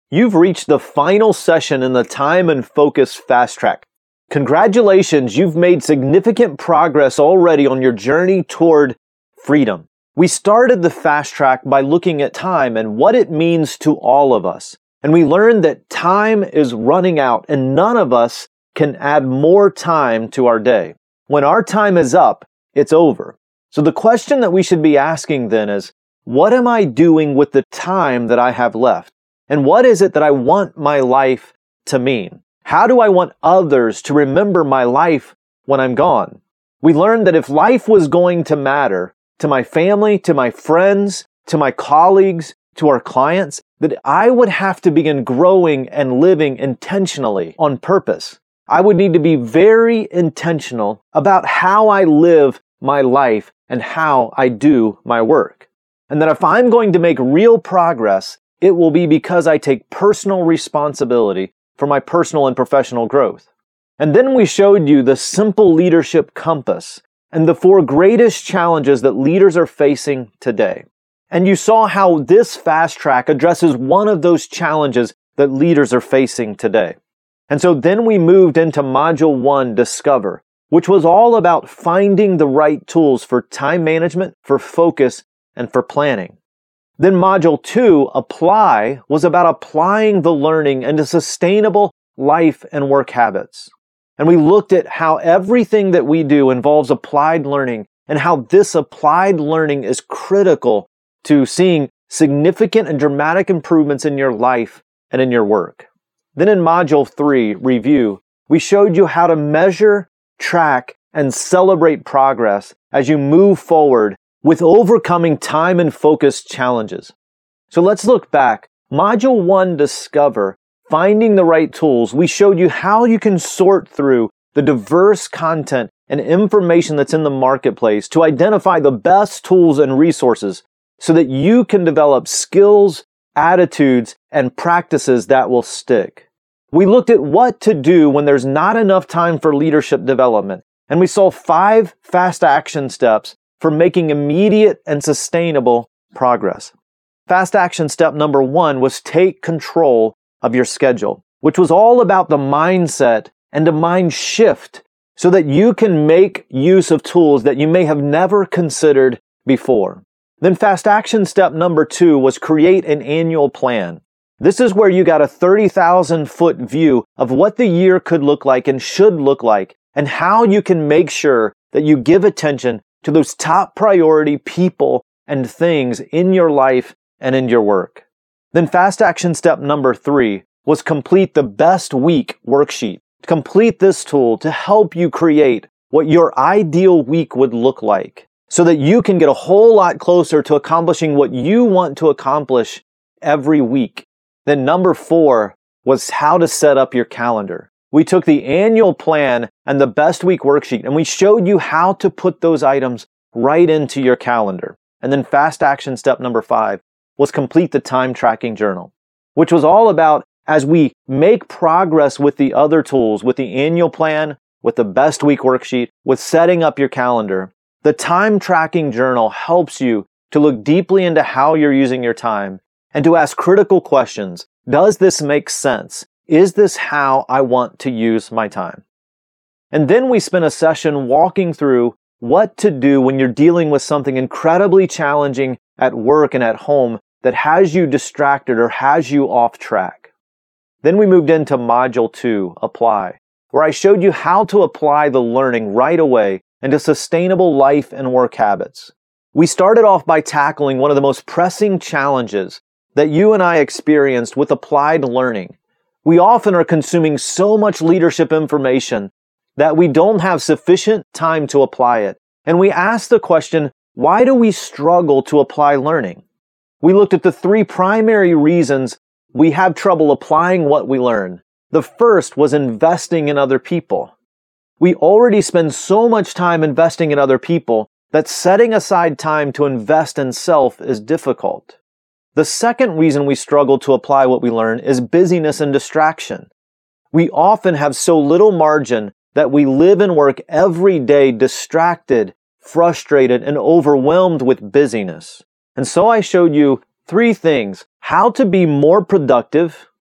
You've reached the final session in the Time and Focus Fast Track. Congratulations, you've made significant progress already on your journey toward freedom. We started the Fast Track by looking at time and what it means to all of us. And we learned that time is running out and none of us can add more time to our day. When our time is up, it's over. So the question that we should be asking then is, what am I doing with the time that I have left? And what is it that I want my life to mean? How do I want others to remember my life when I'm gone? We learned that if life was going to matter to my family, to my friends, to my colleagues, to our clients, that I would have to begin growing and living intentionally on purpose. I would need to be very intentional about how I live my life and how I do my work. And that if I'm going to make real progress, it will be because I take personal responsibility for my personal and professional growth. And then we showed you the simple leadership compass and the 4 greatest challenges that leaders are facing today. And you saw how this fast track addresses one of those challenges that leaders are facing today. And so then we moved into Module 1, Discover, which was all about finding the right tools for time management, for focus, and for planning. Then Module 2, Apply, was about applying the learning into sustainable life and work habits. And we looked at how everything that we do involves applied learning and how this applied learning is critical to seeing significant and dramatic improvements in your life and in your work. Then in Module 3, Review, we showed you how to measure, track, and celebrate progress as you move forward with overcoming time and focus challenges. So let's look back. Module 1, Discover, finding the right tools. We showed you how you can sort through the diverse content and information that's in the marketplace to identify the best tools and resources so that you can develop skills, attitudes, and practices that will stick. We looked at what to do when there's not enough time for leadership development, and we saw 5 fast action steps for making immediate and sustainable progress. Fast action step number 1 was take control of your schedule, which was all about the mindset and a mind shift so that you can make use of tools that you may have never considered before. Then fast action step number 2 was create an annual plan. This is where you got a 30,000-foot view of what the year could look like and should look like and how you can make sure that you give attention to those top priority people and things in your life and in your work. Then fast action step number 3 was complete the best week worksheet. Complete this tool to help you create what your ideal week would look like so that you can get a whole lot closer to accomplishing what you want to accomplish every week. Then number 4 was how to set up your calendar. We took the annual plan and the best week worksheet and we showed you how to put those items right into your calendar. And then fast action step number 5 was complete the time tracking journal, which was all about as we make progress with the other tools, with the annual plan, with the best week worksheet, with setting up your calendar, the time tracking journal helps you to look deeply into how you're using your time and to ask critical questions. Does this make sense? Is this how I want to use my time? And then we spent a session walking through what to do when you're dealing with something incredibly challenging at work and at home that has you distracted or has you off track. Then we moved into Module 2, Apply, where I showed you how to apply the learning right away into sustainable life and work habits. We started off by tackling one of the most pressing challenges that you and I experienced with applied learning. We often are consuming so much leadership information that we don't have sufficient time to apply it. And we ask the question, why do we struggle to apply learning? We looked at the 3 primary reasons we have trouble applying what we learn. The first was investing in other people. We already spend so much time investing in other people that setting aside time to invest in self is difficult. The second reason we struggle to apply what we learn is busyness and distraction. We often have so little margin that we live and work every day distracted, frustrated, and overwhelmed with busyness. And so I showed you 3 things: how to be more productive,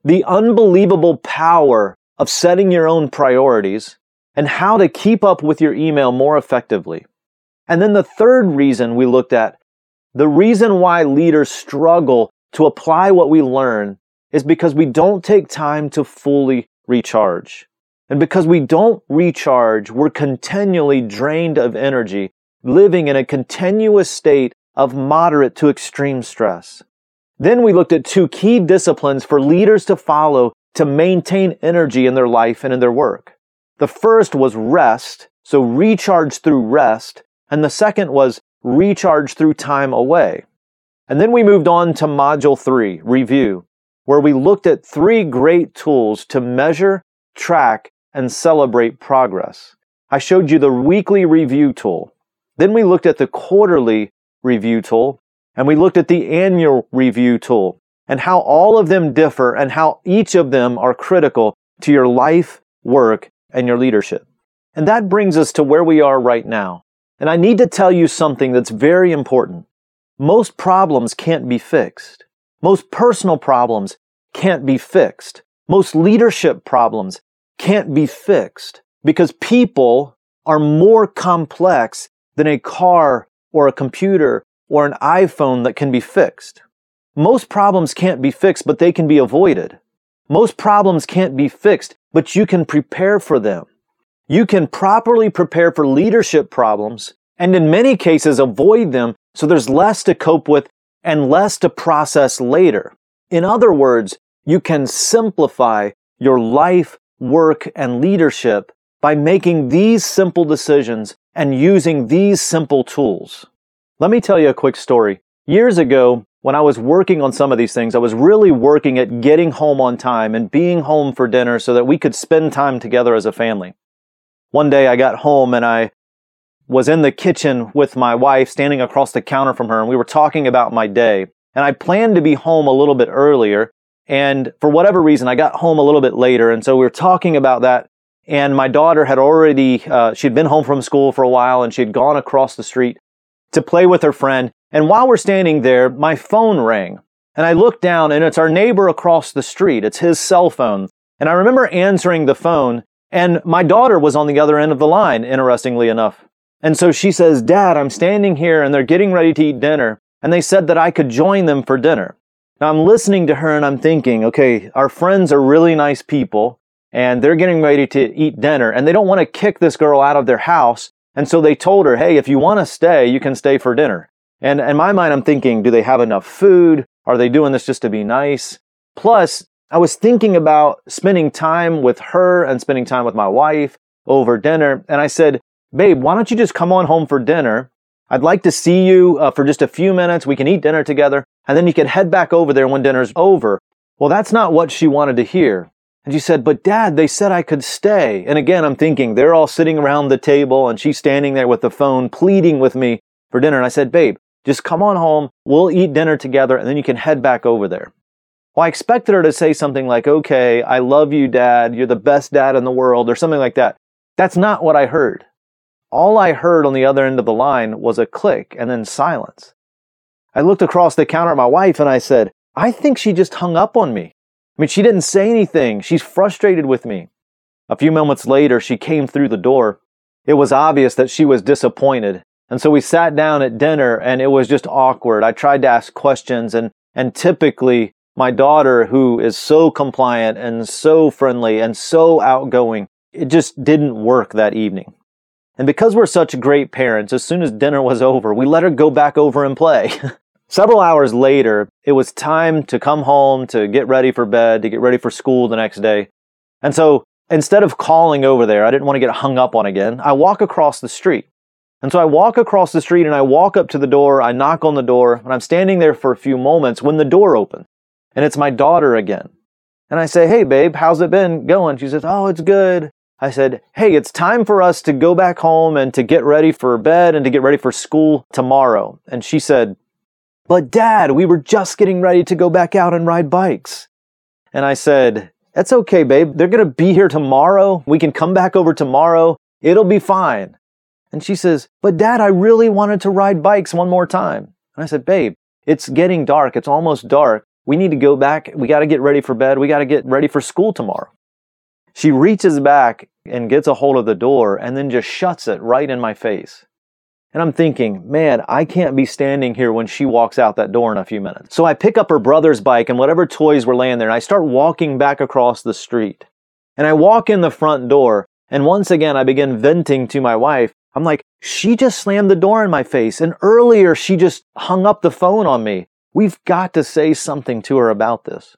the unbelievable power of setting your own priorities, and how to keep up with your email more effectively. And then the third reason we looked at, the reason why leaders struggle to apply what we learn is because we don't take time to fully recharge. And because we don't recharge, we're continually drained of energy, living in a continuous state of moderate to extreme stress. Then we looked at 2 key disciplines for leaders to follow to maintain energy in their life and in their work. The first was rest, so recharge through rest, and the second was recharge through time away. And then we moved on to Module 3, Review, where we looked at 3 great tools to measure, track, and celebrate progress. I showed you the weekly review tool. Then we looked at the quarterly review tool, and we looked at the annual review tool, and how all of them differ and how each of them are critical to your life, work, and your leadership. And that brings us to where we are right now. And I need to tell you something that's very important. Most problems can't be fixed. Most personal problems can't be fixed. Most leadership problems can't be fixed because people are more complex than a car or a computer or an iPhone that can be fixed. Most problems can't be fixed, but they can be avoided. Most problems can't be fixed, but you can prepare for them. You can properly prepare for leadership problems and in many cases avoid them so there's less to cope with and less to process later. In other words, you can simplify your life, work, and leadership by making these simple decisions and using these simple tools. Let me tell you a quick story. Years ago, when I was working on some of these things, I was really working at getting home on time and being home for dinner so that we could spend time together as a family. One day I got home and I was in the kitchen with my wife, standing across the counter from her, and we were talking about my day. And I planned to be home a little bit earlier, and for whatever reason, I got home a little bit later, and so we were talking about that, and my daughter had already, she'd been home from school for a while, and she'd gone across the street to play with her friend, and while we're standing there, my phone rang, and I looked down, and it's our neighbor across the street. It's his cell phone, and I remember answering the phone, and my daughter was on the other end of the line, interestingly enough. And so she says, "Dad, I'm standing here and they're getting ready to eat dinner. And they said that I could join them for dinner." Now I'm listening to her and I'm thinking, okay, our friends are really nice people and they're getting ready to eat dinner and they don't want to kick this girl out of their house. And so they told her, "Hey, if you want to stay, you can stay for dinner." And in my mind, I'm thinking, do they have enough food? Are they doing this just to be nice? Plus, I was thinking about spending time with her and spending time with my wife over dinner. And I said, "Babe, why don't you just come on home for dinner? I'd like to see you for just a few minutes. We can eat dinner together, and then you can head back over there when dinner's over." Well, that's not what she wanted to hear. And she said, "But Dad, they said I could stay." And again, I'm thinking, they're all sitting around the table, and she's standing there with the phone, pleading with me for dinner. And I said, "Babe, just come on home. We'll eat dinner together, and then you can head back over there." Well, I expected her to say something like, "Okay, I love you, Dad. You're the best dad in the world," or something like that. That's not what I heard. All I heard on the other end of the line was a click and then silence. I looked across the counter at my wife and I said, "I think she just hung up on me. I mean, she didn't say anything. She's frustrated with me." A few moments later, she came through the door. It was obvious that she was disappointed. And so we sat down at dinner and it was just awkward. I tried to ask questions and typically my daughter, who is so compliant and so friendly and so outgoing, it just didn't work that evening. And because we're such great parents, as soon as dinner was over, we let her go back over and play. Several hours later, it was time to come home, to get ready for bed, to get ready for school the next day. And so instead of calling over there, I didn't want to get hung up on again, I walk across the street. And so I walk across the street and I walk up to the door, I knock on the door, and I'm standing there for a few moments when the door opens. And it's my daughter again. And I say, "Hey babe, how's it been going?" She says, "Oh, it's good." I said, "Hey, it's time for us to go back home and to get ready for bed and to get ready for school tomorrow." And she said, "But Dad, we were just getting ready to go back out and ride bikes." And I said, "That's okay, babe. They're going to be here tomorrow. We can come back over tomorrow. It'll be fine." And she says, "But Dad, I really wanted to ride bikes one more time." And I said, "Babe, it's getting dark. It's almost dark. We need to go back. We got to get ready for bed. We got to get ready for school tomorrow. She reaches back and gets a hold of the door and then just shuts it right in my face. And I'm thinking, man, I can't be standing here when she walks out that door in a few minutes. So I pick up her brother's bike and whatever toys were laying there, and I start walking back across the street. And I walk in the front door, and once again, I begin venting to my wife. I'm like, she just slammed the door in my face, and earlier she just hung up the phone on me. We've got to say something to her about this.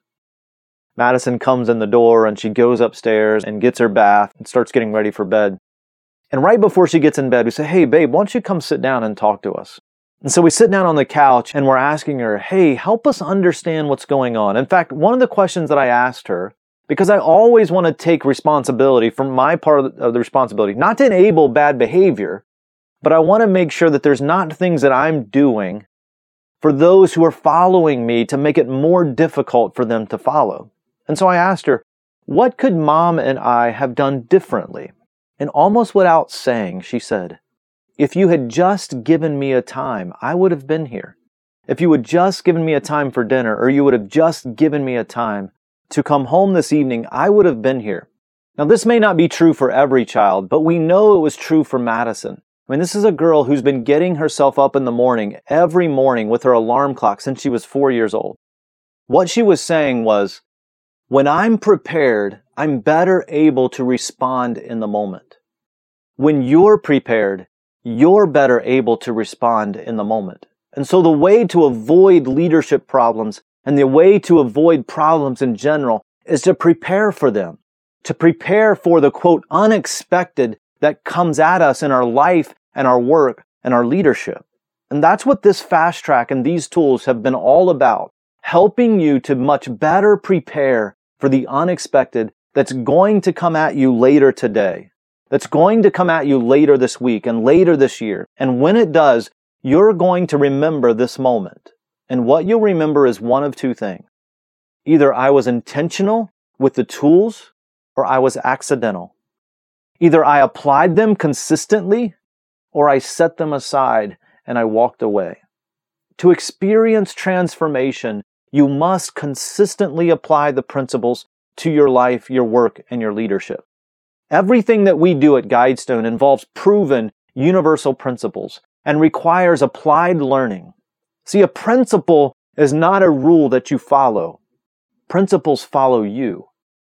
Madison comes in the door, and she goes upstairs and gets her bath and starts getting ready for bed. And right before she gets in bed, we say, hey, babe, why don't you come sit down and talk to us? And so we sit down on the couch and we're asking her, hey, help us understand what's going on. In fact, one of the questions that I asked her, because I always want to take responsibility from my part of the responsibility, not to enable bad behavior, but I want to make sure that there's not things that I'm doing for those who are following me to make it more difficult for them to follow. And so I asked her, what could mom and I have done differently? And almost without saying, she said, if you had just given me a time, I would have been here. If you had just given me a time for dinner, or you would have just given me a time to come home this evening, I would have been here. Now, this may not be true for every child, but we know it was true for Madison. I mean, this is a girl who's been getting herself up in the morning, every morning with her alarm clock since she was 4 years old. What she was saying was, when I'm prepared, I'm better able to respond in the moment. When you're prepared, you're better able to respond in the moment. And so the way to avoid leadership problems and the way to avoid problems in general is to prepare for them, to prepare for the, quote, unexpected that comes at us in our life and our work and our leadership. And that's what this fast track and these tools have been all about, helping you to much better prepare for the unexpected that's going to come at you later today, that's going to come at you later this week and later this year. And when it does, you're going to remember this moment. And what you'll remember is one of two things. Either I was intentional with the tools or I was accidental. Either I applied them consistently or I set them aside and I walked away. To experience transformation, you must consistently apply the principles to your life, your work, and your leadership. Everything that we do at Guidestone involves proven universal principles and requires applied learning. See, a principle is not a rule that you follow. Principles follow you.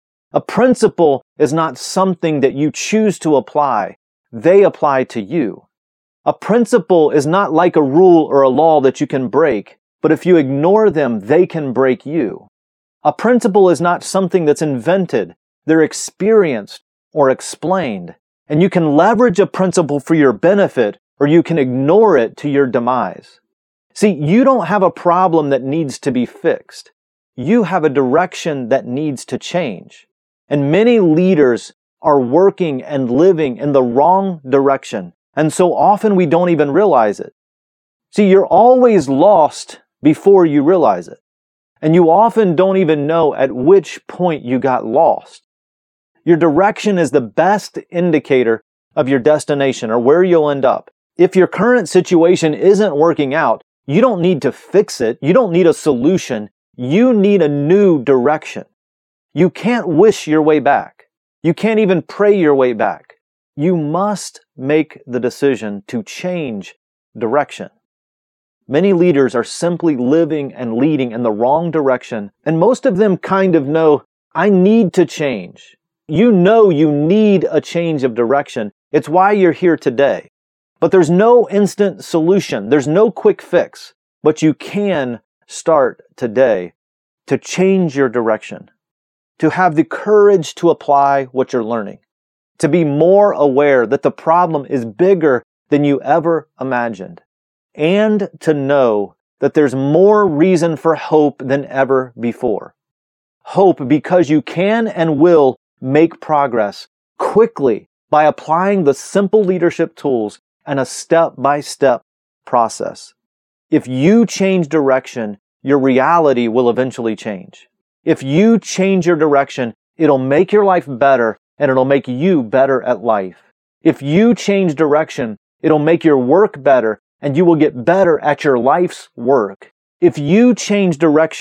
A principle is not something that you choose to apply. They apply to you. A principle is not like a rule or a law that you can break, but if you ignore them, they can break you. A principle is not something that's invented. They're experienced or explained. And you can leverage a principle for your benefit, or you can ignore it to your demise. See, you don't have a problem that needs to be fixed. You have a direction that needs to change. And many leaders are working and living in the wrong direction. And so often we don't even realize it. See, you're always lost before you realize it. And you often don't even know at which point you got lost. Your direction is the best indicator of your destination or where you'll end up. If your current situation isn't working out, you don't need to fix it. You don't need a solution. You need a new direction. You can't wish your way back. You can't even pray your way back. You must make the decision to change direction. Many leaders are simply living and leading in the wrong direction, and most of them kind of know, I need to change. You know you need a change of direction. It's why you're here today. But there's no instant solution. There's no quick fix. But you can start today to change your direction, to have the courage to apply what you're learning, to be more aware that the problem is bigger than you ever imagined, and to know that there's more reason for hope than ever before. Hope because you can and will make progress quickly by applying the simple leadership tools and a step-by-step process. If you change direction, your reality will eventually change. If you change your direction, it'll make your life better and it'll make you better at life. If you change direction, it'll make your work better and you will get better at your life's work. If you change direction,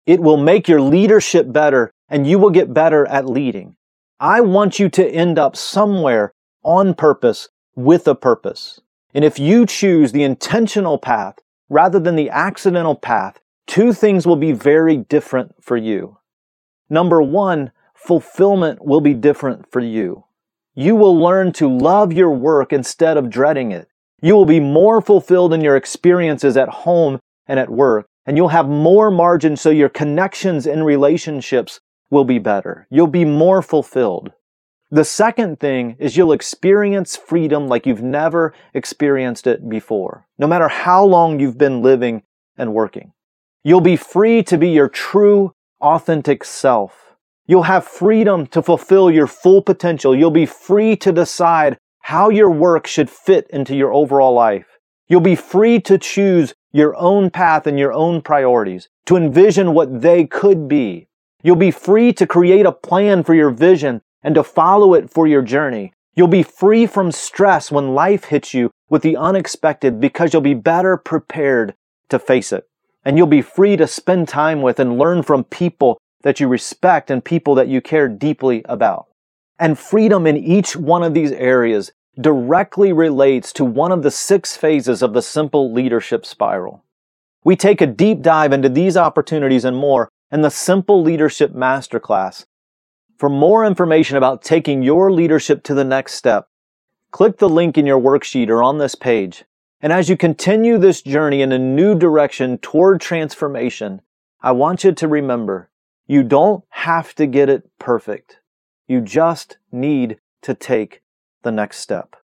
It will make your leadership better, and you will get better at leading. I want you to end up somewhere on purpose with a purpose. And if you choose the intentional path rather than the accidental path, two things will be very different for you. Number one, fulfillment will be different for you. You will learn to love your work instead of dreading it. You will be more fulfilled in your experiences at home and at work, and you'll have more margin so your connections and relationships will be better. You'll be more fulfilled. The second thing is you'll experience freedom like you've never experienced it before, no matter how long you've been living and working. You'll be free to be your true, authentic self. You'll have freedom to fulfill your full potential. You'll be free to decide how your work should fit into your overall life. You'll be free to choose your own path and your own priorities, to envision what they could be. You'll be free to create a plan for your vision and to follow it for your journey. You'll be free from stress when life hits you with the unexpected because you'll be better prepared to face it. And you'll be free to spend time with and learn from people that you respect and people that you care deeply about. And freedom in each one of these areas directly relates to one of the 6 phases of the Simple Leadership Spiral. We take a deep dive into these opportunities and more in the Simple Leadership Masterclass. For more information about taking your leadership to the next step, click the link in your worksheet or on this page. And as you continue this journey in a new direction toward transformation, I want you to remember, you don't have to get it perfect. You just need to take the next step.